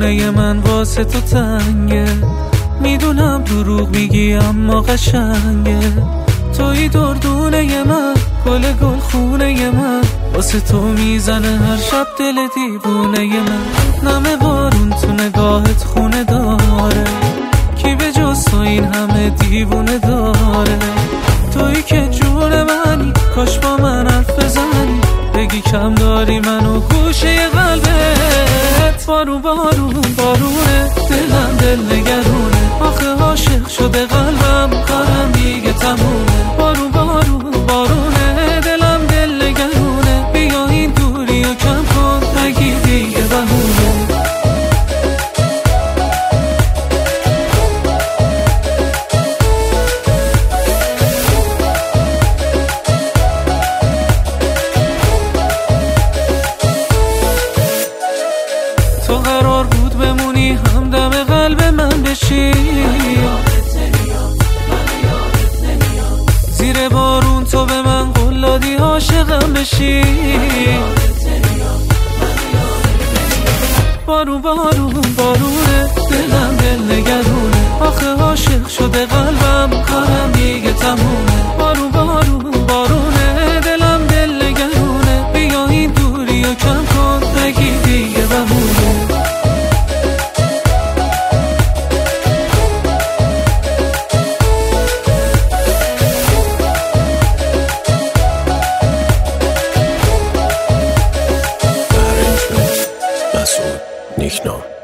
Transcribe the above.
خونه من واسه تو تنگه، میدونم دروغ میگی اما قشنگه. توی دردونه من، گل خونه من، واسه تو میزنه هر شب دل دیوونه من. نم بارون تو نگاهت خونه داره، کی به جز تو این همه دیوونه داره؟ تویی که جون منی، کاش با من حرف بزنی، بگی کم داری منو گوشه قلبت. بارون بارون بارونه، دلم دل نگرونه، آخه عاشق شده قلبم، کارم دیگه تمومه. بارون بارون بارونه، دلم دل نگرونه، بیا این دوری و کم کن، نگی دیگه بهونه. تو قرار بود بمونی همدم قلب من بشی، زیر بارون تو به من قول دادی عاشقم بشی. بارون بارون بارونه، دلم دل نگرونه، آخه عاشق شده قلبم، کارم دیگه تمومه. بارون بارون بارونه، دلم دل نگرونه، بیا این دوری و کم کن، نگی دیگه بهونه. مسعود نیکنام.